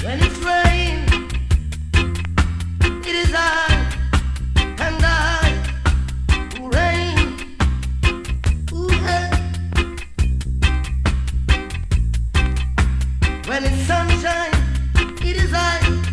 When it's rain, it is I and I who reign. Ooh, hey. When it's sunshine, it is I